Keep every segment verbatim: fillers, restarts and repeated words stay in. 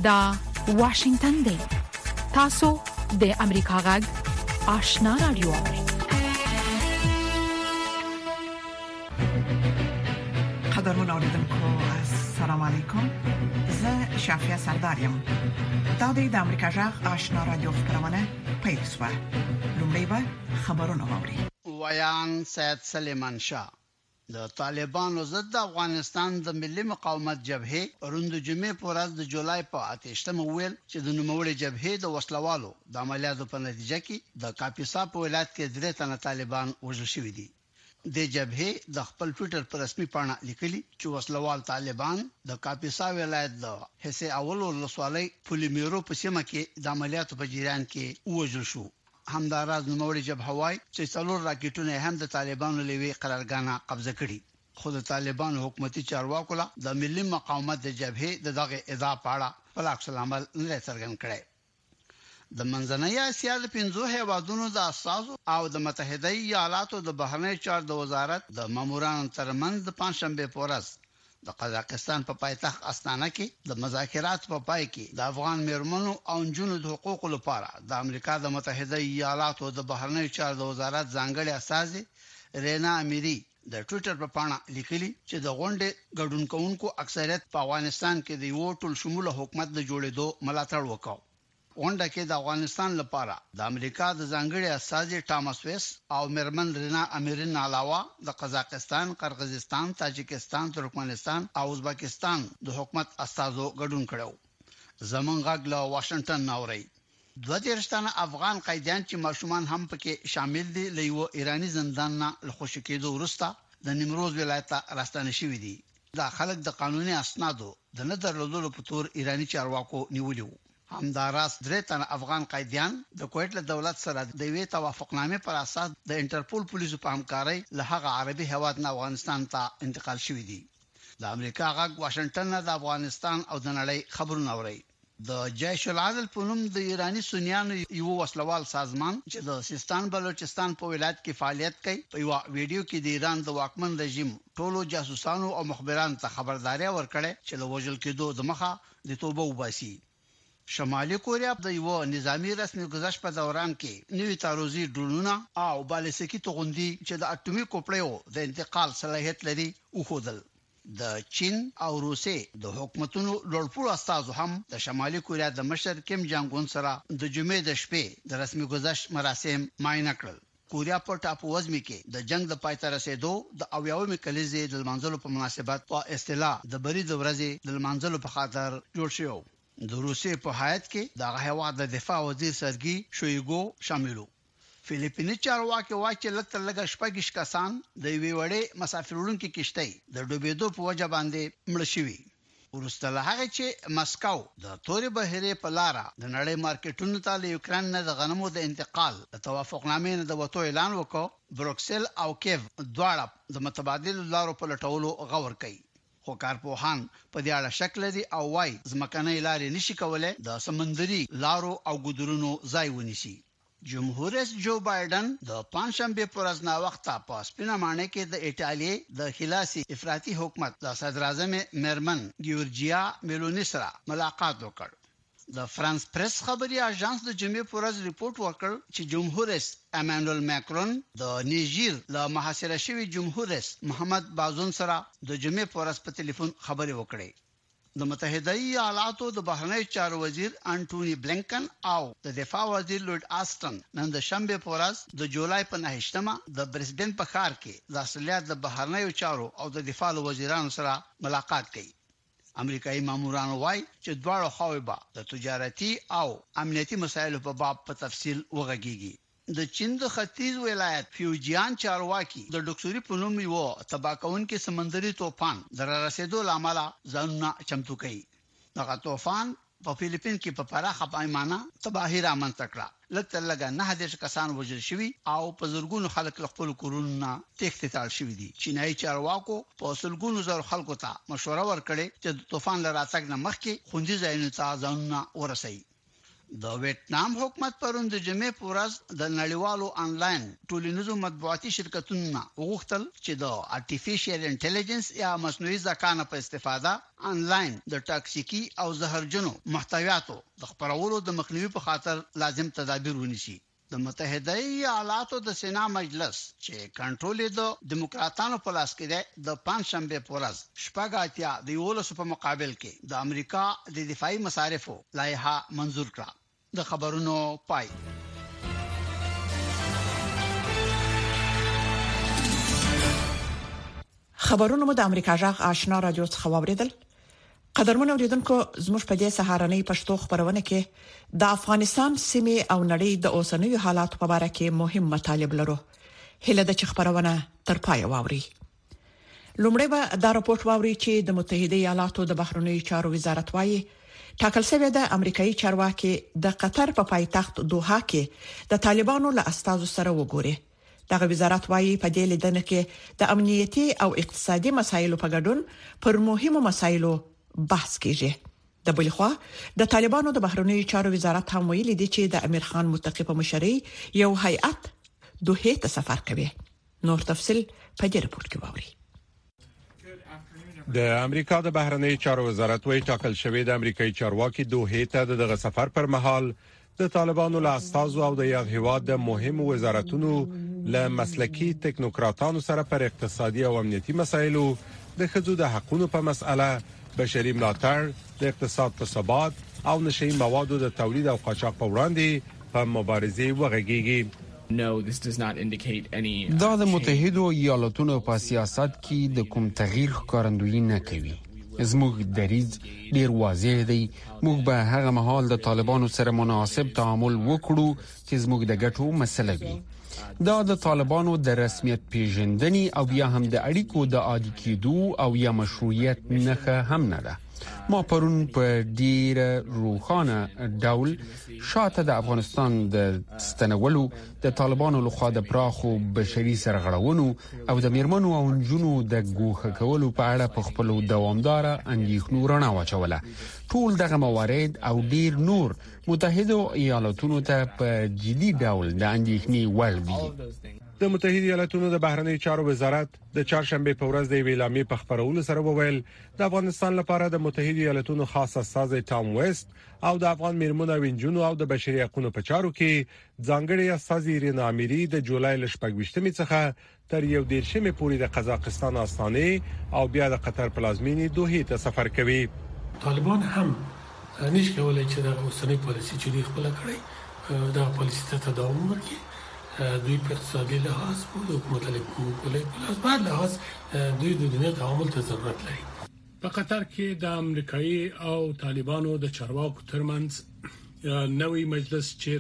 دا واشنگتن دی تاسو د امریکا غږ آشنا رادیو قدرمن اوریدونکو السلام علیکم زه شافیا سردارم دا د امریکا غږ آشنا رادیو خبرونه پېښه لومړی به خبرونه واوري ویان سید سلیمان شاه د طالبانو ضد افغانستان د ملي مقاومت جبهه پروند جمعې په ورځ د جولای په اتهشتمه ویل چې د نوموړي جبهه د وسلوالو د عملیاتو په نتیجه کې د کاپیسا په ولایت کې درې تنه طالبان وژل شوي دي. د جبهه د خپل ټوئیټر پر رسمي پاڼه لیکلي چې وسلوال طالبان د کاپیسا ولایت د حصے اول ولسوالۍ پولیمیرو په سیمه کې د عملیاتو په جریان کې وژل شو. همداراز نوموړي جبهه وايي چې څلور راکټونه هم د طالبانو لوي قرارګاه قبضه کړي. خو د طالبانو حکومتي چارواکو له د ملي مقاومت د جبهه د دغه ادعا پاړه په عکس العمل نه څرګند کړي. د منځنۍ اسیا د پنځو هیوادونو د اساسو او د متحده ایالاتو د بهرنی چارو د وزارت د مامورانو ترمنځ د پنځشنبه په ورځ د قزاقستان په پایتخت استانه کې د مذاکرات په پای کې د افغان میرمنو او نجونو د حقوقو لپاره د امریکا د متحده ایالاتو د بهرنی چارو د وزارت ځانګړي استاذ رینا امیری د ټوئیټر په پاڼه لیکلي چې د غونډې ګډون کوونکو اکثریت په افغانستان کې د یو ټول شموله حکومت د جوړېدو ملاتړ وکاو. غونډه کې د افغانستان لپاره د امریکا د ځانګړي استاذ ټامس ویس او میرمن رینا امیرین علاوه د قزاقستان، قرغیزستان، تاجکستان، ترکمنستان او ازبکستان د حکومت استازو ګډون کړو. زمونږ غږ له واشنگټن ناوړي دوه دیرشتانه افغان قیدیان چې ماشومان هم پکې شامل دي له یو ایرانی زندان نه لخوشي کېدو وروسته د نیمروز ولایت راستانه شوي دي. دا خلک د قانوني اسنادو د نه درلودلو په تور ایرانی چارواکو نیولي وو. همداراز درې تن افغان قیدیان د کویت له دولت سره د وی توافقنامې پر اساس د انټرپول پولیسو په همکارۍ له هغه عربي هیواد نه افغانستان ته انتقال شوي دي. د امریکا غږ واشنگټن نه د افغانستان او د نړۍ خبرونه اوري. د جیش العدل په نوم د ایرانی سنیانو یو وسلوال سازمان چې د سیستان بلوچستان په ولایت کې فعالیت کوي په یو ویډیو کې د ایران د واکمن رژیم ټولو جاسوسانو او مخبرانو ته خبرداري ورکړه چې له وژل کېدو د مخه د توبه وباسي. شمالي کوریا د یو نظامی رسمي گزارش په دوران کې نوې تاروزی ډرونونه او بالستیکي توغندي چې د اټومي کوپړیو د انتقال صلاحیت لري او خودل. د چین او روسي د حکومتونو لوړپوړ استازو هم د شمالي کوریا د مشر کیم جانګ اون سره د جمعې د شپې د رسمي گزارش مراسم معاینه کړل. کوریا په ټاپو وزمي کې د جنگ د پای ته رسیدو د اویاومې کلیزې د منځلو په مناسبت په اصطلاح د بری د ورځې د منځلو په خاطر جوړ شو. د روسي په هیات کې د هیواد د دفاع وزیر سرګي شویګو شاملو. فلیپیني چارواکي وايي چې لکه لږه شپږ کسان د وی وړې مسافرونکو کشتۍ د ډوبېدو په وجه باندې مړ شوي. ورسته له هغه چې مسکو د تورې بهیرې په لار د نړۍ مارکیټونو ته له یوکرين نه د غنمو د انتقال د توافقنامې نه د وټو اعلان وکړ. بروکسل او کیف دواړه د متبادل لارو په لټولو غور کوي. خو کارپوهان په دې اړه شک لري او وايي ځمکنۍ لارې نشي کولای د سمندري لارو او ګودرونو ځای ونیسي. جمهور رئیس جو بایدن د پنځشنبه پر ورځ نا وخت په سپینه مانه کې د ایټالیا د خلاصي افراطي حکومت د صدر اعظم میرمن ګیورجیا میلونی سره ملاقات وکړ. د فرانس پریس خبري اژانس د جمعې پر ورځ ریپورت ورکړ چې جمهور رئیس امانوئل ماکرون د نیجر له محاصره شوی جمهور رئیس محمد بازون سره د جمعې پر ورځ په ټلیفون خبري وکړې. د متحده ایالاتو د بهرنی چارو وزیر انټونی بلنکن او د دفاع وزیر لوید آستن نن د شنبه په ورځ د جولای په نهشتمه د پریزیدنت په ښار کې د اصلیت د بهرنی چارو او د دفاع وزیرانو سره ملاقات کړي. امریکایي مامورانو وايي چې دواړو خواوې به د تجارتي او امنیتي مسایلو په باب په تفصیل وغږیږي. د چین د ختیځ ولایت فیوجیان چارواکي د ډوکسوري په نوم یو تباکون کې سمندري طوفان در رسیدو لامل ځانونه چمتو کړي. دغه طوفان په فلیپین کې په پراخه پیمانه تباہی رامنځته کړه. لکه لږه نه هدیش کسان وژل شوي او په زرګونو خلک خپل کورونو نه تېښتې ته شوي دي. چینایي چارواکو په سلګونو زر خلکو ته مشوره ورکړې چې د طوفان له راتګ نه مخکې خوندي ځایونو ته ځانونه ورسوي. د ویتنام حکومت پرون د جمعې په ورځ د نړیوالو انلاین ټولنیزو مطبوعاتي شرکتونو غوښتل چې د آرټیفیشل انټيليجنس یا مصنوعي ذکاء په استفاده انلاین د ټاکسیکی او زهرجنو محتویاتو د خپرولو د مخنیوي په خاطر لازم تدابیر ونیسي. د متحده ایالاتو د سنا مجلس چې کنټرول د دیموکراتانو په لاس کې دی د پنځشنبه په ورځ شپږاتیا د یولسو په مقابل کې د امریکا د دفاعي مصارفو لایحه منزور کړه. د خبرونو پای. خبرونه مو د امریکا جغ آشنا رادیو څخه واوریدل. قدرمن اوریدونکو زموږ په دې سهارنۍ پښتو خبرونه کې د افغانستان سیمې او نړۍ د اوسنیو حالاتو په اړه کې مهم مطالب لرو. هله د خبرونه تر پای واوري. لومړی به دا راپورټ واوري چې د متحده ایالاتو د بهرنیو چارو وزارت وايي ټاکل شوی د امریکایي چارواکي د قطر په پایتخت دوحه کې د طالبانو له استازو سره وګوري. دغه وزارت وايي په دې لیدنه کې د امنیتي او اقتصادي مسایلو په ګډون پر مهمو مسایلو بحث کیږي. د بل خوا د طالبانو د بهرنیو چارو وزارت هم ویلي دی چې د امیر خان متقی په مشرۍ یو هیئت دوحه ته سفر کوي. نور تفصيل په دې رپورت کې واوري. د امریکا د بهرنیو چارو وزارت وایي ټاکل شوی د امریکایي چارواکي دوحه ته دغه سفر پر مهال د طالبانو له استازو او د یاد هیواد د مهمو وزارتونو له مسلکي ټکنوکراتانو سره پر اقتصادي او امنیتي مسایلو د خځو د حقوقو په مسأله بشري ملاتړ د اقتصاد په ثبات او نشئی موادو د تولید او قاچاق په وړاندې په مبارزه وغږیږي. No, this does not indicate any دا د متحده ایالاتونو په سیاست کې د کوم تغییر ښکارندویي نه کوي. زموږ دریځ ډیر واضح دی. موږ به هغه مهال د طالبانو سره مناسب تعامل وکړو چې زموږ د ګټو مسله وي. دا د طالبانو د رسمیت پیژندنې او بیا هم د اړیکو د عادي کېدو او یا مشروعیت نه هم نه ده. ما پرون په ډیر روخانه ډول شاته د افغانستان د ستنولو د طالبانو لخوا د پراخو بشري سرغړونو او د میرمنو او نجونو د ګوښه کولو په اړه په خپل دوامدار اندېښنو رڼا واچوله. ټول دغه موارد او ډیر نور متحده ایالاتونو ته په جدي ډول د اندېښنې وړ دي. د متحده ایالاتونو د بهرنیو چارو وزارت د چهارشنبه په ورځ د ویلامي په خبرولو سره وویل د افغانستان لپاره د متحده ایالاتونو خاص استاذ ټام ویست او د افغان میرمنو او نجونو او د بشري حقوقو په چارو کې ځانګړي استاذ رینا اميري د جولای ل شپږ څخه تر یو دیرشمه پورې د قزاقستان استانه او بیا د قطر پلازمینې دوحه ته سفر کوي. طالبان هم نشي کولای چې د اوسنۍ پالیسي چې دوی خپل کړی دا پالیسي ته دوام ورکړي. دوی په اقتصادي لحاظ او حکومت له کومه په بعد لحاظ دوی د دنیا تعامل ته ضرورت لري. په قطر کې د امریکایي او طالبانو د چارواکو ترمنځ نوې مجلس چې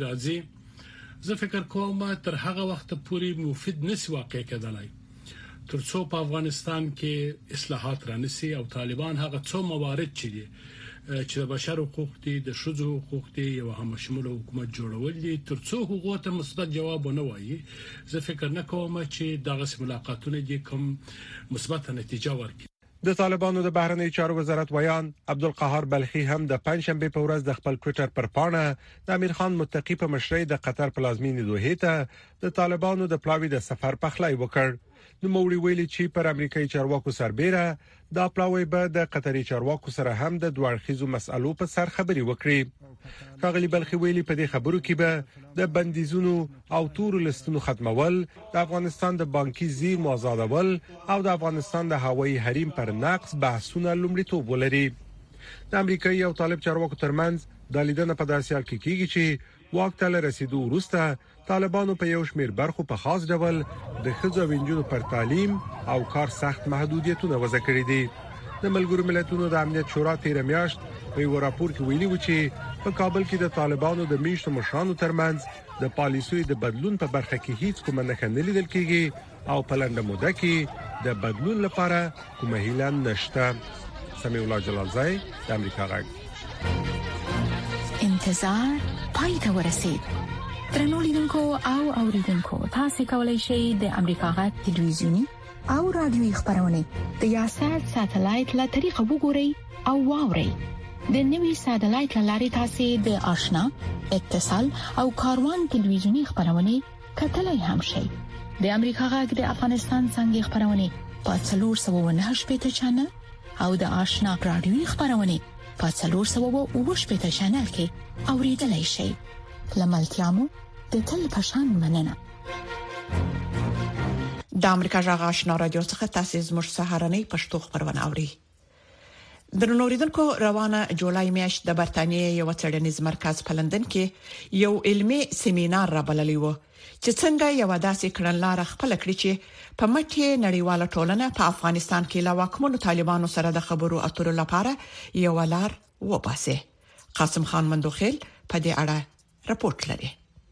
راځي زه فکر کوم تر هغه وخت پورې مفید نشي واقع کېدلای ترڅو په افغانستان کې اصلاحات رانسي او طالبان هغه څو موارد چې دي چې د بشر حقوق دي د شذو حقوق دي یو هم شمول حکومت جوړول دي ترڅو حقوق ته مثبت جواب ونه وایي. زه فکر نه کوم چې دغه ملاقاتونه دي کوم مثبت نتیجه ورکړي. د طالبانو د بهرنیو چارو وزارت ویان عبدالقهار بلخي هم د پنځشنبه په ورځ د خپل ټوئیټر پر پاڼه د امیر خان متقی په مشرۍ د قطر پلازمینې دوحه ته د طالبانو د پلاوی د سفر پخلای وکړ. نو موري ویلي چې پر امریکایي چارواکو سربېره دا پلاوی به د قطري چارواکو سره هم د دوړخیزو مسالو په سر خبري وکړي. ښاغلي بلخي ویلي په دې خبرو کې به د بندیزونو او تور لستونو ختمول، د افغانستان د بانکي زیر آزادول او د افغانستان د هوایي حریم پر نقض بحثونه لومړیتوب ولري. د امریکایي او طالب چارواکو ترمنځ د لیدنې په داسې حال کې کیږي چې واک ته رسیدو وروسته طالبانو په یو شمېر برخو په خاص ډول د ښځو او نجونو پر تعلیم او کار سخت محدودیتونه وضع کړی دي. د ملګرو ملتونو د امنیت شورا تیر میاشت په یو راپور کې ویلي و چې په کابل کې د طالبانو د میشتو مشرانو ترمنځ د پالیسیو د بدلون په برخه کې هیڅ کومه نښه نه لیدل کېږي او په لنډه موده کې د بدلون لپاره کومه هیله نشته. سمیع الله جلالزای د امریکا غږ. انتظار پای ته ورسید. ترنو لیدونکو او اوریدونکو تاسو کولی شئ د امریکا غږ ټلویزیونی او رادیوي خبرونه د یاشر ساتلایت له طریقو وګورئ او واورئ. د نوي ساتلایت لارې تاسو د آشنا اتصال او کاروان ټلویزیونی خبرونه کتلای هم شئ. د امریکا غږ د افغانستان څنګه خبرونه په څلور سوه و نهه شپږ چنل او د آشنا رادیوي خبرونه په څلور سوه و اووه شپږ چنل کې اوریدلای شئ. لملتيامو د تل پشان مننه. د امریکا غږ آشنا رادیو څخه تاسو زموږ سهارنۍ پښتو خبرونه اورئ. د نوریدونکو روانه جولای میاشت د برتانیې یو څېړنیز مرکز په لندن کې یو علمي سیمینار را بللی و چې څنګه یو داسې کړنلار خپل کړی چې په مټي نړیواله ټولنه په افغانستان کې لا واکمنو طالبانو سره د خبرو اترو لپاره یو لار وباسي. قاسم خان مندوخیل په دې اړه راپورټ لري.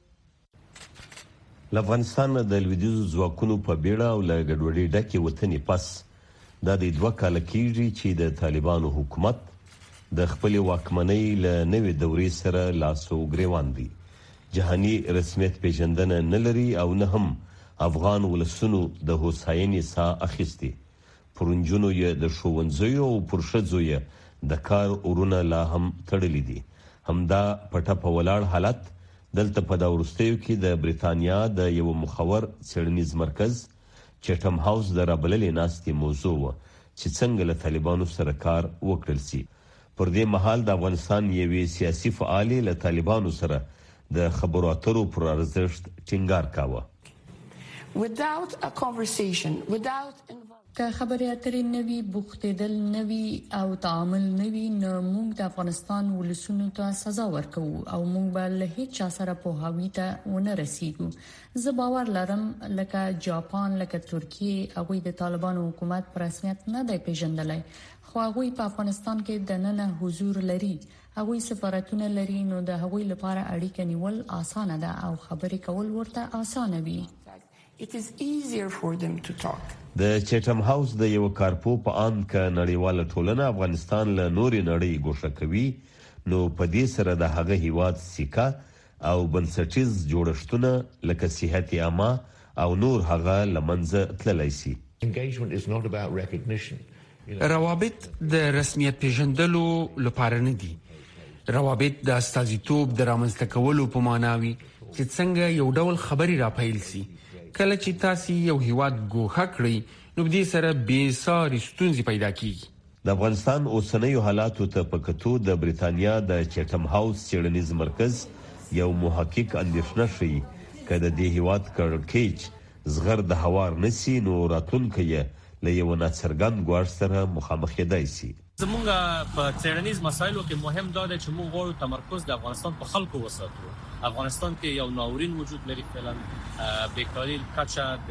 افغانستان د لویدیځ ځواکونو په بیړه او له ګډوډۍ ډکه وطني پس د دې دوه کال کېږي چې د طالبانو حکومت د خپل واکمنۍ له نوې دورې سره لاسو ګریوان دي. جهاني رسمیت پیژندنه نه لري او نه هم افغان ولسونو د هوساینې سا اخیستي. پرونجونو یې د شوونځیو او پرشدزو یې د کار اورونه لا هم تړلې دي. همدا پټه په ولاړ حالت دلته په دا ورستیو کې د بریتانیا د یو مخور څېړنیز مرکز چټم هاوس د رابللې ناستې موضوع و چې څنګه له طالبانو سره کار وکړل شي. پر دې مهال د افغانستان یوې سیاسي فعالې له طالبانو سره د خبرو اترو پر ارزښت ټینګار کاوه. without a conversation without که خبرې اترې نوي بوختېدل نوي او تعامل نوي نو موږ د افغانستان ولسونو ته سزا ورکو او موږ به له هیڅ چا سره په هاوی ته ونه رسیدو. زه باور لرم لکه جاپان لکه ترکیه هغه د طالبانو حکومت پر رسمیت نه دی پیژندلای خو هغه په افغانستان کې د نن حضور لري. هغه سفارتونه لري نو د هغه لپاره اړیکه نیول اسانه ده او خبرې کول ورته اسانه وي. it is easier for them to talk. د چټم هاوس د یو کارپو په ان ک نړیواله ټولنه افغانستان له نوري نړۍ ګوښه کوي نو په دې سره د هغه هیواد سیکا او بنسټیز جوړښتونه لکه صحت عامه او نور هغه لمنځه تللی شي. engagement is not about recognition. روابط د رسمیت پیژندلو لپاره نه دي. روابط د استازیتوب د رامنځته کولو په معناوي چې څنګه یو ډول خبري راپیل شي. کله چې تاسو یو هیواد ګوښه کړئ نو دې سره به ساري ستونزې پیدا کیږي. د افغانستان اوسنیو حالاتو ته په کتو د بریتانیا د چټم هاوس څېړنیز مرکز یو محقق اندېښنه شي کله د هیواد کړکېچ زغر د هوار نسی نو راتلونکي له یو ناڅرګند ګواښ سره مخامخ کېدای شي. زمونږ په څېړنیز مسایلو کې مهم دا دی چې موږ غواړو تمرکز د افغانستان په خلکو وساتو. افغانستان کې یو ناورین وجود لري فعلا بیکاری کچا د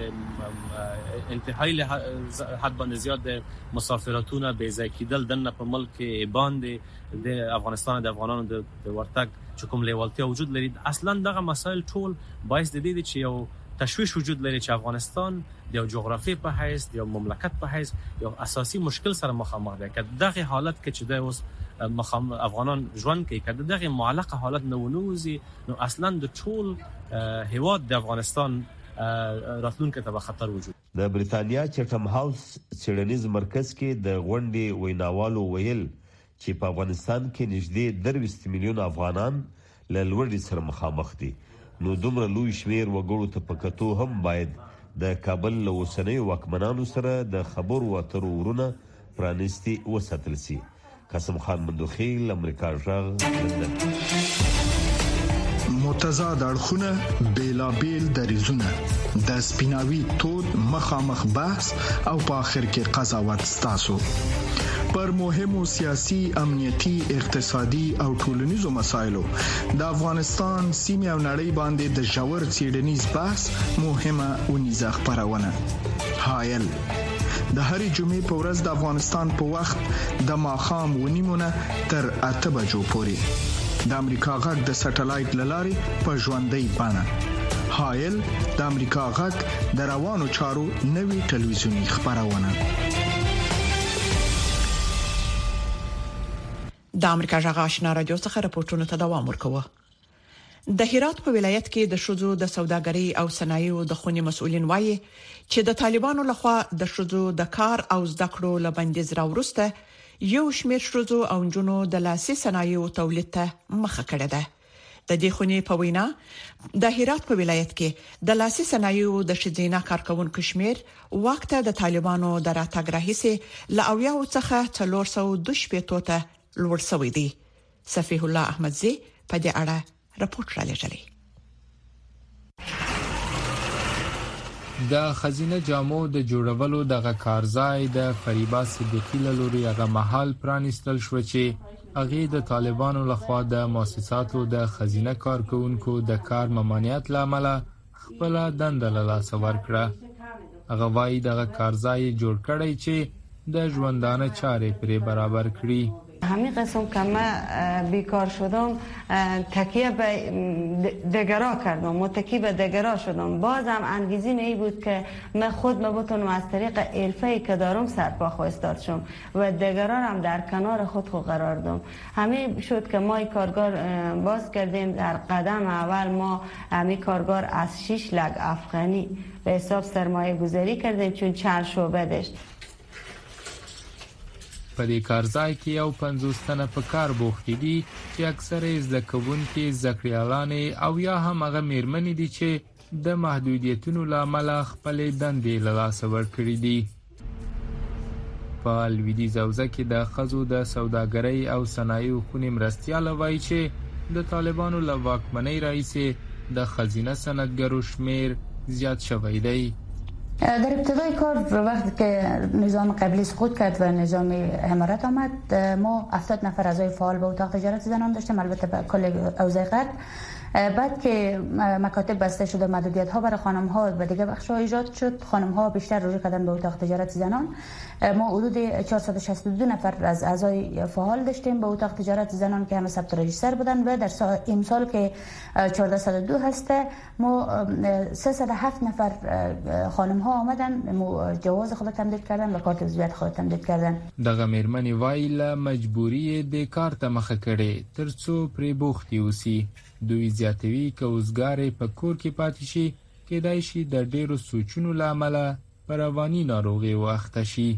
انتهایی حد باندې زیات د مسافرتونه بې ځای کېدل دنه په ملک باندې د افغانستان د افغانانو د ورتګ چې کوم لیوالتیا وجود لري. اصلا دغه مسایل ټول باعث د دې چې یو تشویش وجود لري چې افغانستان د یو جغرافي په حیث د یو مملکت په حیث یو اساسي مشکل سره مخامخ دی. که دغه حالت کې چې د اوس مخام افغانان ژوند کوي کده دغه معلقه حالت نه ونوزي نو اصلا د ټول هیواد د افغانستان راتلونکي ته خطر وجود. د بریتانیا چټم هاوس څېړنیز مرکز کې د غونډې ویناوالو ویل چې په افغانستان کې نږدې درویشت میلیون افغانان له لوړې سره مخامخ دي. نو دومره لوی شمیر وګړو ته په کتو هم باید د کابل له اوسنیو واکمنانو سره د خبرو اترو ورونه پرانیستي وساتل شي. قاسم خان مندوخیل امریکا غږ لندن. متضاد اړخونه بیلابیل دریزونه د سپیناوي تود مخامخ بحث او په اخر کې قضاوت ستاسو پر مهمو سیاسي امنیتي اقتصادي او ټولنیزو مسایلو د افغانستان سیمه او نړۍ باندې د ژور څېړنیز بحث مهمه ونیزه خبرونه حایل د هرې جمعې په ورځ د افغانستان په وخت د ماښام ونیمونه تر اته بجو پورې د امریکا غږ د سټلایټ لارې په ژوندۍ بڼه حایل د امریکا غږ د روانو چارو نوي ټلویزیونی خبرونه. د امریکا غږ آشنا رادیو څخه راپورټونه ته دوام ورکوه. د هرات په ولایت کې د شذو د سوداګرۍ او صنایعو د خونې مسؤلین وایي چې د طالبانو لخوا د شذو د کار او زده کړو لبندیز راورسته یو شمېر شروزو او جنونو د لاسي صنایعو تولید ته مخه کړه ده. د دې خونې په وینا د هرات په ولایت کې د لاسي صنایعو د شذینا کارکونکو شمیر وخت د طالبانو د راتګ راهیسه ل اویا څخه څلور سوه دوه شپږ ته لوړ شوی دی. صفیح الله احمدزی په دې اړه راپور را لېږلی. د خزینه جامو د جوړولو دغه کارځای د فریبا صدیقی له لوري هغه محل پرانیستل شو چې هغه د طالبانو لخوا د مؤسساتو د خزینه کارکونکو د کار ممانعت لامل خپل دند له لاس ورکړه. هغه وايي دغه کارځای جوړ کړی چې د ژوندانه چارې پرې برابر کړي. همین قسم که من بیکار شدم تکیه به دگرا کردم، متکی به دگرا شدم. بازم انگیزیم ای بود که من خود ما بتونم از طریق حرفه‌ای که دارم سرپا خواستاد شم و دگرا هم در کنار خود خود قرار دادم. همین شد که ما کارگار باز کردیم. در قدم اول ما همین کارگار از شش لک افغانی به حساب سرمایه گذاری کردیم چون چند شعبه داشت. په دې کارځای کې یو پنځوس تنه په کار بوخت دي چې اکثره زده کوونکي زکریالانې او یا هم هغه میرمنې دي چې د محدودیتونو لامل خپل دندې له لاسه ورکړي دي. په لویدیځ حوزه کې د ښځو د سوداګرۍ او صنایعو خونې مرستیاله وایي چې د طالبانو له واکمنۍ راهیسې د خزینه صنعتګرو شمیر زیات شوی دی. در ابتدای کار وقتی که نظام قبلی سقوط کرد و نظام امارات آمد ما هفتاد نفر اعضای فعال به اتاق تجارت زنان داشتیم، البته به کل حوزه غرب. بعد که مکاتب بسته شد و محدودیت ها برای خانم ها و دیگه بخش ها ایجاد شد، خانم ها بیشتر رجوع کردن به اتاق تجارت زنان. ما حدود چهارصد و شصت و دو نفر از اعضای فعال داشتیم به اتاق تجارت زنان که همه ثبت رجیستر بودن و در امسال که چهارصد و دو هسته ما سیصد و هفت نفر خانم ها آمدن جواز خود تمدید کردن و کارت عضویت خود تمدید کردن. دغه میرمنې وایي مجبوری د کار ته مخه کړي ترڅو پرې بوختي اوسي. دوی زیاتوي که اوسګارې په کور کې پاتې شي کېدای شي د ډېرو سوچونو له امله په رواني ناروغۍ واخته شي.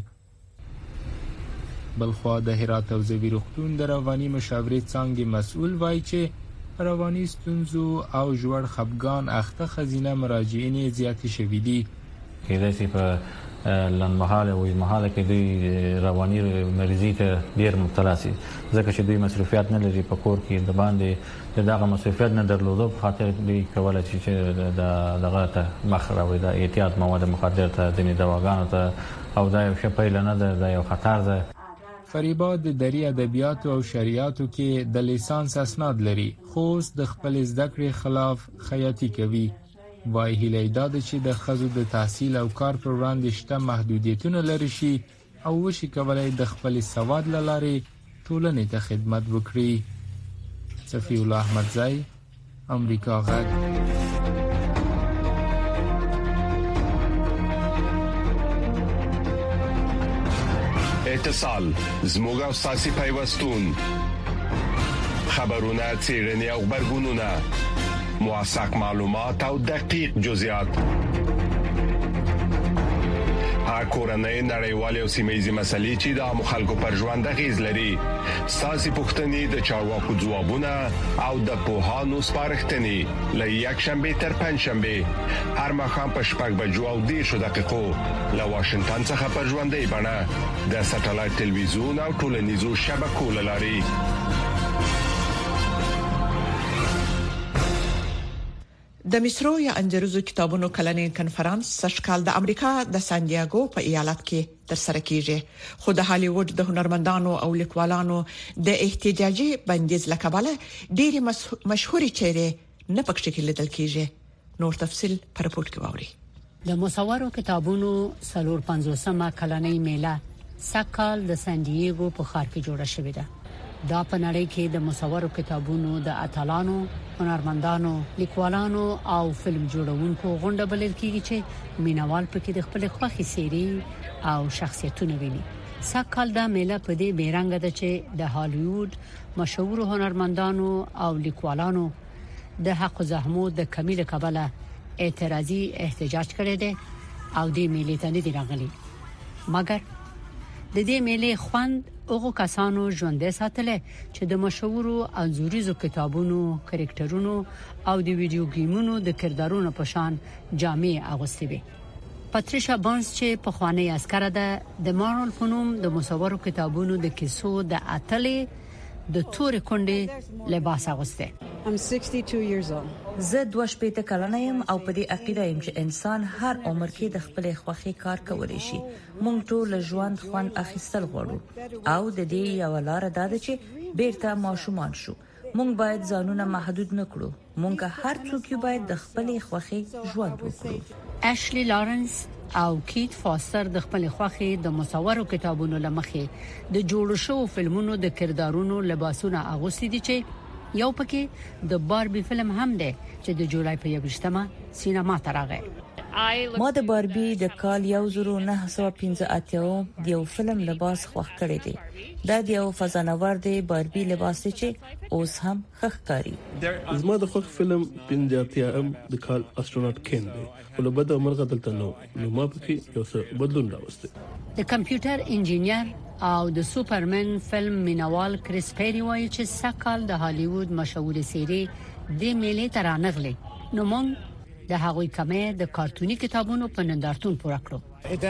بلخوا د هرات حوزوي روغتون د رواني مشاورې څانګې مسؤل وایي چې رواني ستونزو او ژور خفګان اخته خزینه مراجعین زیاتې شوي دي. کېدای شي په لنډمهاله او اوږدمهاله کې دوی رواني مریضۍ ته ډېر مبتلا شي ځکه چې دوی مصروفیات نه لري په کور کې د باندې دغه مصروفیات نه درلودو په خاطر دوی کولای شي چې دغه ته مخ راوړي د احتیاط مواد مخدر ته ځینې دواګانو ته او دا یو ښه پیل نه ده، دا یو خطر ده. فریبا د دري ادبیاتو او شریعتو کې د لیسانس اسناد لري خو د خپل زده کړې خلاف خیاطي کوي. وای هیله دا ده چې د ښځو د تحصیل او کار پر وړاندې شته محدودیتونه لري شي او وشي کولای د خپل سواد له لارې ټولنې ته خدمت وکړي. صفی الله احمدزی، امریکا غږ. اتصال زموږ او ساسي پیوستون خبرونه چیرنی او خبرګونونه موثق معلومات او دقیق جزئیات ها کورنۍ نړیوالې او سیمه‌یزې مسلې چې د عام خلکو پر ژوند اغیز لري. ساسي پوښتنې د چارواکو ځوابونه او د پوهانو سپارښتنې لې یک شنبه تر پنځ شنبه هر مخام په شپږ بجو او دېرش دقیقو له واشنگټن څخه پر ژوندۍ بڼه د ساتلایت ټلویزیون او ټولنیزو شبکو لاري. د مصرو یا انجروزو کتابونو کلنې کنفرانس سشکال د امریکا د سان دیاګو په ایالت کې ترسره کیږي، خو د هالیوډ د هنرمندانو او لیکوالانو د احتجاجي بندیز لکباله ډېری مشهوري چهرې نه پکښ کې لیدل کیږي. نور تفصيل پر رپورت کې واوري. د مصورو کتابونو سلور پنځوسمه کلنۍ میله سکال د سان دیاګو په ښار کې جوړه شوې ده. دا په نړۍ کې د مصورو کتابونو د اتلانو، هنرمندانو، لیکوالانو او فلم جوړونکو غونډه بلل کیږي چې مینوال پکې د خپل خوښي سیری او شخصیتونه ویني. سکال دا میله په دې بیرنګ ده چې د هالیوډ مشهور هنرمندانو او لیکوالانو د حق زحمت د کمی له کبله اعتراضي احتجاج کړی دی او د میلې ته نه دی راغلي. مګر د دې میلې خوند هغه کسانو ژوندې ساتل چې د مشهورو انځوریزو کتابونو، کریکټرونو او د ویډیو گیمونو د کردارونو په شان جامې اغوستي وي. پاتریشا بانس چې په خوانی عسکر ده د مارول فنوم د مصورو کتابونو د کیسو د اتلې د تورې کونډې لباس اغوسته. I'm sixty-two years old. زه دوه شپېته کلنه یم او په دې عقیده یم چې انسان هر عمر کې د خپل خوښي کار کولی شي. موږ ټول ژوند خوند اخیستل غواړو او د دې یو لار ده چې بیرته ماشومان شو. موږ باید ځانونه محدود نکړو. موږ هر څوک باید د خپل خوښي ژوند وکړو. اشلی لارنس او کیت فاستر د خپل خوخي د مصورو کتابونو لمخې د جوړ شو فلمونو د کردارونو لباسونه اغوستي دي چې یو پکې د باربي فلم هم دی چې د جولای په یوشتمه سینما ته راغی. ما د باربي د کال یو زره نه سوه پنځه اتیا د یو فلم لباس خوښ کړی دی. دا د یو فضانور دی باربي لباس چې اوس هم ښکاري. زما د خوښ فلم پنځه اتیا ام د کال استروناټ کین دی. ولبد مرغه دلته نو نو ما پکې یو څه بدلون راوسته. د کمپیوټر انجینیر او د سوپرمن فلم مینوال کریس پیری وایي چې سکهال د هالیوود مشهور سری د میلې ترانغلي. نو مونږ د هغوی کمه د کارتونی کتابونو په نندارتون پوره کړو.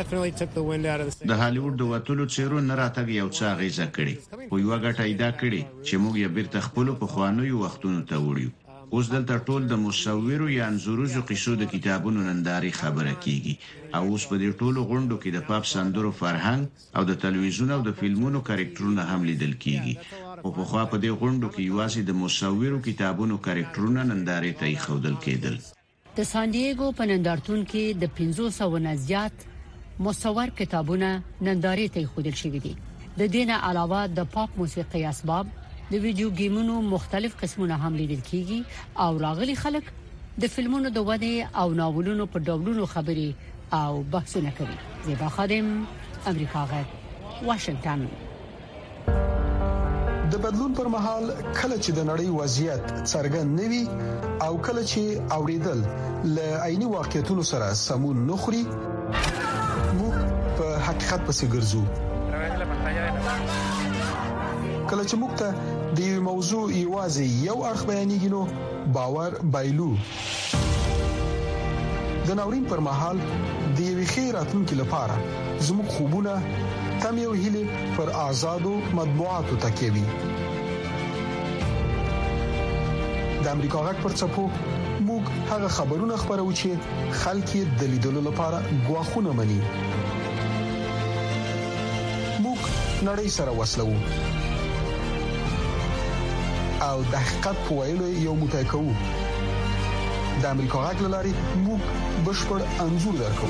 د هالیوود د وټولو چیرو نه راتګ یو څه غیزه کړي. خو یو غټه ایدا کړي چې موږ یې بیرته خپل په خوانیو وختونو ته وړو. اوس دلته ټول د مصورو یا انځوریزو قصو د کتابونو ننداري خبره کیږي. او اوس په دې ټولو غونډو کې د پاپ سندرو فرهنګ او د تلویزیون او د فلمونو کریکټرونه هم لیدل کیږي. او په خوا په دې غونډو کې یوازې د مصورو کتابونو کریکټرونه ننداري ته خودل کېدل. د سان دیګو په نندارتون کې د پنځه سوه نه زیات مصور کتابونه ننداري ته خودل شوي دي. د دینه علاوه د پاپ موسیقي اسباب، د ویډیو گیمونو مختلف قسمونه هم لیدل کیږي او راغلي خلک د فلمونو د وده او ناولونو په ډولونو خبري او بحثونه کوي. زیبا خادم، امریکا غږ، واشنگټن. د بدلون پر مهال کله چې د نړۍ وضعیت څرګند نوي او کله چې اوریدل ل عیني واقعیتونو سره سمون نخري، موږ په حقیقت پسې ګرځو. کله چې موږ ته د یو موضوع یوازې یو اړخ بیانېږي نو باور بایلو. د ناورین پر مهال د یوې خیراتونکو لپاره زموږ خوبونه تم یو هیله پر آزادو مطبوعاتو تکیوي. د امریکا غږ پر څپو موږ هغه خبرونه خبرو چې خلک د لیدلو لپاره غواخونه مني. موږ نړۍ سره وصلو او د حقیقت په ویلو یو موټی کوو. د امریکا غږ لاري موږ بشپړ انځور درکو.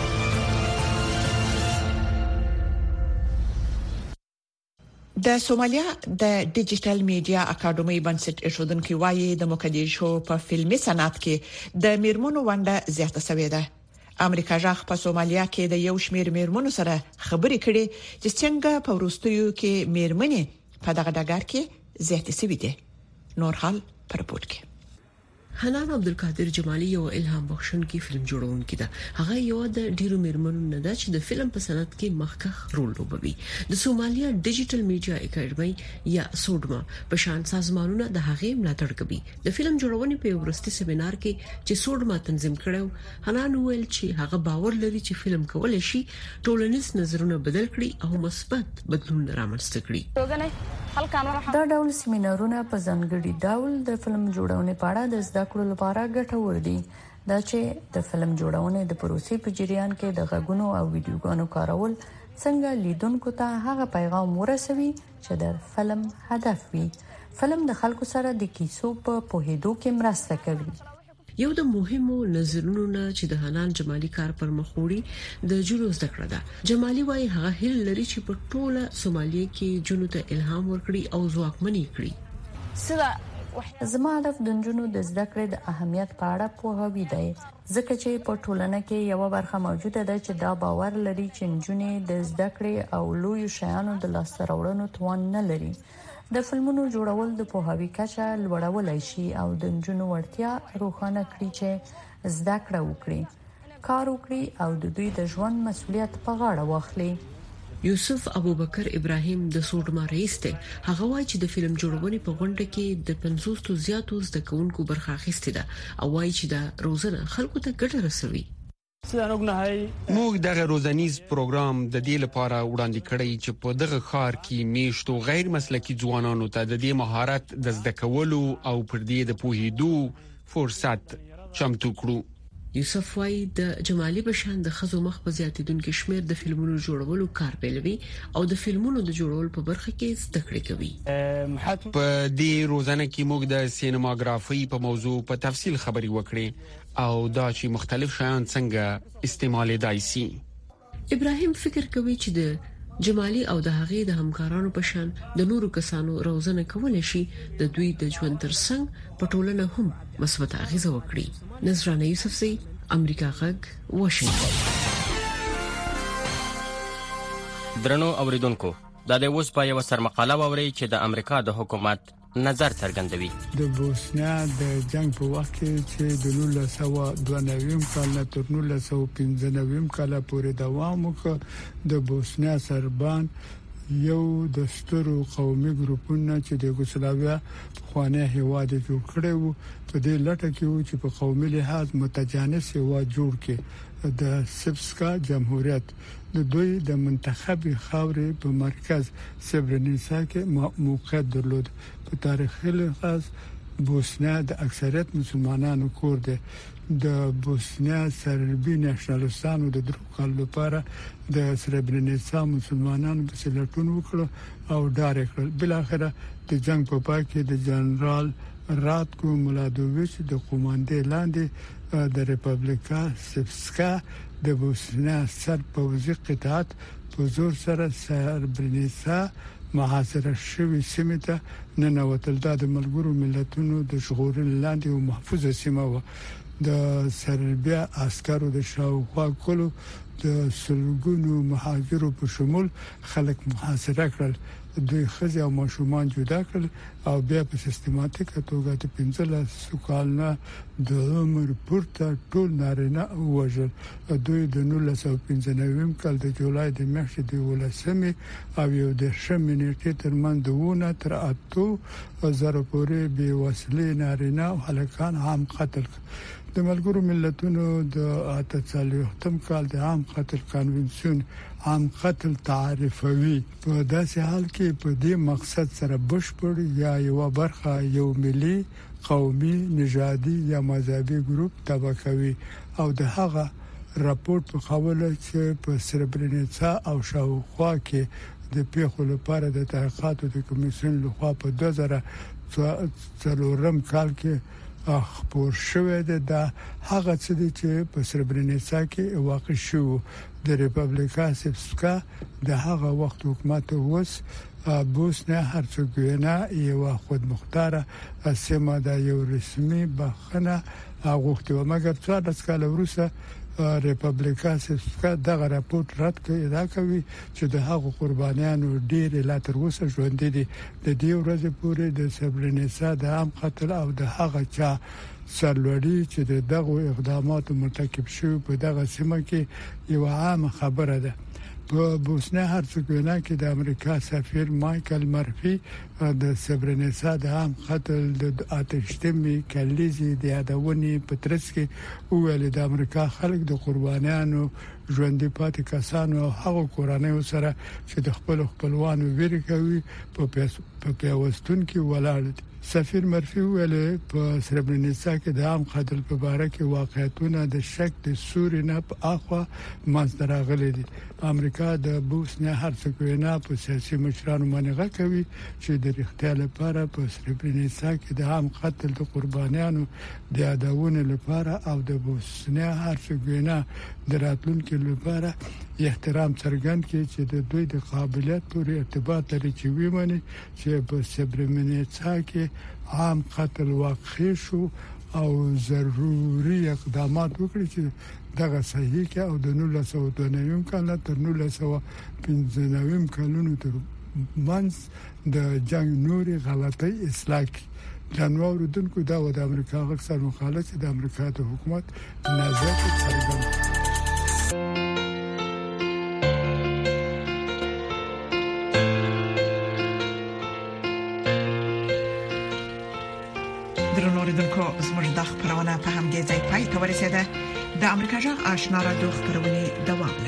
د سومالیا د ډیجیټل میډیا اکیډمي بنسټ ایښودونکو وایي د مقدشو په فلمي صنعت کې د میرمنو ونډه زیاته شوې ده. امریکا ژغ په سومالیا کې د یو شمېر میرمنو سره خبرې کړې چې څنګه په وروستیو کې میرمنې په دغه ډګر کې زیاتې شوې دي. نور حال پر پورت کې حنان عبدالقادر جمالی یو الهام بخښونکي فلم جوړونکي ده. هغه یو د ډیرو میرمنو نه ده چې د فلم په صنعت کې مخکښ رول لوبوي. د سومالیا ډیجیټل میډیا اکیډمي یا سودما په شان سازمانونه د هغې ملاتړ کوي. د فلم جوړونې په ورستي سیمینار کې چې سودما تنظیم کړو، حنان ویل چې هغه باور لري چې فلم کولای شي ټولنیز نظرونه بدل کړي او مثبت بدلون رامنځته کړي. دا ډول سیمینارونه په ځانګړي ډول د فلم جوړونې په اړه د زده کړو لپاره ګټور دي. دا چې د فلم جوړونې د پروسې په جریان کې د غږونو او ویډیوګانو کارول څنګه لیدونکو ته هغه پیغام ورسوي چې د فلم هدف وي. فلم د خلکو سره د کیسو په پوهېدو کې مرسته کوي. یو د مهمو نظرونو نه چې د حنان جمالی کار پر مخ وړي د جنو زده کړه ده. جمالی وايي هغه هیله لري چې په ټوله سومالیا کې جنو ته الهام ورکړي او ځواکمني کړي. زما هدف د جنو د زده کړې د اهمیت په اړه پوهاوی دی، ځکه چې په ټولنه کې یو برخه موجوده ده چې دا باور لري چې جنونه د زده کړې او لوی شیانو د لاسته راوړنو توان نه لري. د فلمونو جوړول د پوهاوی کچه لوړولای شي او د جنونو ورتیا روښانه کړي چې زده کړه وکړي، کار وکړي او د دوی د ژوند مسولیت په غاړه واخلي. یوسف ابوبکر ابراهیم د سوډما رئیس دی. هغه وایي چې د فلم جوړونې په غونډه کې د پنځوس تو زیاتو زده کوونکو برخه اخیسته ده او وایي چې د روزنه خلکو ته ګټه رسوي. موږ دغه روزنیز پروګرام د دې لپاره وړاندې کړی چې په دغه ښار کې میشتو غیر مسلکي ځوانانو ته د دې مهارت د زده کولو او پر دې د پوهېدو فرصت چمتو کړو. یوسف وای د جمالي بشان د خزو مخ په زیاتیدونکو شمیر د فلمونو جوړولو کار پیلوي او د فلمونو د جوړولو په برخه کې زده کړې کوي. په دې روزنه کې موږ د سینماګرافي په موضوع په تفصیل خبري وکړې او دا چې مختلف شیان څنګه استعمالېدای شي. ابراهیم فکر کوي چې د جمالي او د هغې د همکارانو په شان د نورو کسانو روزنه کول شي د دوی د ژوند ترڅنګ په ټولنه هم مثبت اغیزه وکړي. نذرانه یوسفزی، امریکا غږ، واشنگټن. درنو اوریدونکو، دا د اوس په یو سرمقاله ووري چې د امریکا د حکومت نظر څرګندوي. د بوسنیا د جنگ په وخت کې چې د نولس سوه دوه نوي کال نه تر نولس سوه پنځه نوي کال پورې دوام وکړ. د بوسنیا سربان یو د سترو قومي ګروپونو چې د یوګوسلاویا خوانه هیواد جوړ کړي وو په دې لټه کې وو چې په قومي لحاظ متجانس هیواد جوړ کړي. د سربسکا جمهوریت د دوی د منتخبي خاورې په مرکز سربرنیسا کې موقعیت درلود. په تاریخي لحاظ بوسنیا د اکثریت مسلمانانو کور دی. د بوسنیا سربي نېشنلستانو د درو کال لپاره د سربرنیسا مسلمانانو په سلټون وکړ او ډار کړل. بل اخره د جنگ په پای کې د جنرال راتکو مولادوویچ د قوماندې لاندې د ریپبلیکا سربسکا د بوسنیا سرپوزي قطاعت په زور سره سربرنیسا محاصره شوی سیمه ته ننوتل. د ملګرو ملتونو د شغورل لاندې او محفوظه سیمه و. د سربیا عسکرو د شاوخوا کولو د سلګونو مهاجرو په شمول خلک محاصره کړل. دوی خزي او ماشومان جدا کړل او بیا په سیستماتیک توګه د پنځلس کالنه د عمر پورته ټول نارینه وژل. دوی د نولس سوه پنځه نوي کال د جولای د میاشتې د ولسمې او یو د شمې نیټې ترمنځ دونه تر اتو زره پورې بې وسلې نارینه او هلکان عام قتل. د ملګرو ملتونو د اته څلوېښتم کال د عام قتل کنونسیون عام قتل تعریفوي. په داسې حال کې په دې مقصد سره بشپړ یا یو برخه یو ملي، قومي، نژادي یا مذهبي ګروپ تبع کوي او د هغه راپورټ په خوله چې په سربرنیسا او شاوخوا کې د پیښو لپاره د تحقیقاتو د کمیسیون لخوا په دوه زره څلورم کال کې خبر شوه ده هغه څه چې په سربرنیسا کې واقع شو. د ریپبلیکا سربسکا د هغه وخت حکومت اوس بوسنیا هرڅګوینا یو خودمختاره سیمه د یو رسمي بخنه غوښتي، مګر څوارلس کال وروسته ریپبلیکا سربسکا دغه راپورټ رد کړی. دا کوي چې د هغو قربانیانو ډېر لا تر اوسه ژوند دي. د دې ورځې پورې د سربرنیسا د عام قتل او د هغه چا سرلوړي چې دغه اقدامات مرتکب شوی په دغه سیمه کې یو عام خبره ده. په بوسنیا هرڅګوینا کې د امریکا سفیر مایکل مرفي د سربرنیسا د عام قتل د آتشتمي کلیزي د یادونې په ترڅ کې ویل د امریکا خلک د قربانیانو ژوندۍ پاتې کسانو او هغو کورنیو سره چې د خپل خپلوانو ویری کوي په پیوستون کې ولاړ دي. سفیر مرفي ویل په سربرنیسا کې د عام قتل په اړه کې واقعیتونه د شک د سوري نه په اخوا منځ راغلي دي. امریکا د بوسنیا هرڅګوینا په سیاسي مشرانو منغه کوي چې د اختیار لپاره په سربرنیسا کې د عام قتل د قربانیانو د یادونې لپاره او د بوسنیا هرڅګوینا د راتلونکو لپاره احترام څرګند کړي چې د دوی د قابلیت پورې ارتباط لري چې ویمني چې په سربرنیسا کې عام قتل واقع شو او ضروري اقدامات وکړي چې دغه صحیح کې او د نولس سوه دوه نوي کال تر نولس سوه پنځه نوي کالونو تر منځ د جنگ نوري غلطي اصلاح کړي. جنوار دونکو دا و د امریکا غږ سره مخالفت چې د امریکا د حکومت نظر څرګند. اوریدونکو زموږ د خبرونه په همدې ځای پای ته ورسیده. د امریکا جغ آشنا را دوه خبرونه دوام